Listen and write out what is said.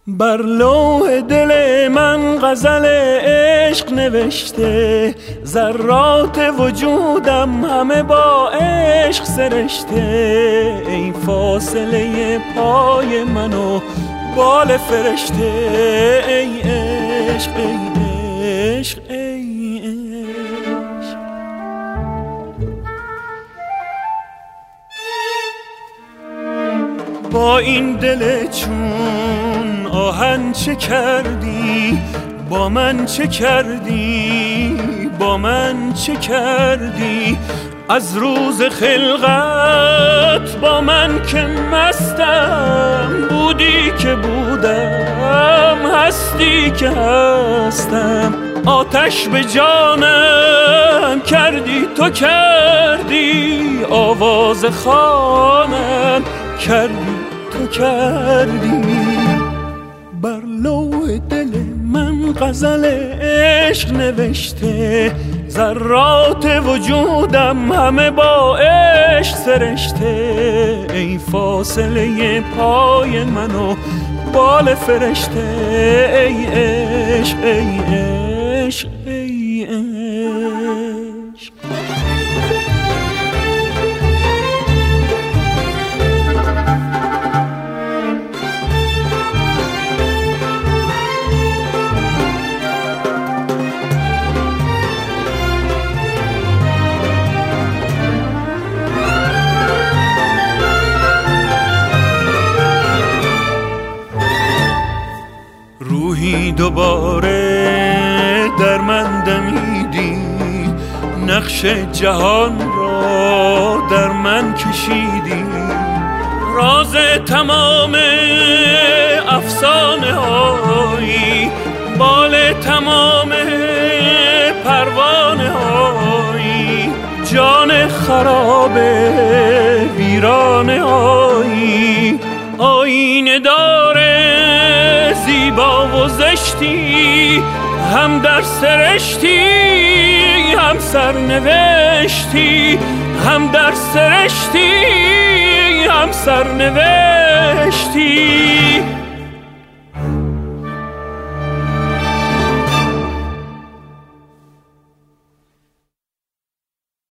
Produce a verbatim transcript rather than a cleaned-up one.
بر لوح دل من غزل عشق نوشته، ذرات وجودم همه با عشق سرشته. ای فاصله پای من و بال فرشته، ای عشق ای عشق ای عشق. با این دل چون آهن چه کردی، با من چه کردی، با من چه کردی. از روز خلقت با من که مستم، بودی که بودم، هستی که هستم. آتش به جانم کردی تو کردی، آواز خوانم کردی تو کردی. بر لوح دل من غزل عشق نوشته، ذرات وجودم همه با عشق سرشته. ای فاصله پای من و بال فرشته، ای عشق ای عشق ای عشق. روحی دوباره در من دمیدی، نقش جهان را در من کشیدی. راز تمام افسانه هایی، بال تمام پروانه هایی. جان خراب ویرانه هایی، آینه داره زیبا و زشتی. هم در سرشتی هم سرنوشتی، هم در سرشتی هم سرنوشتی.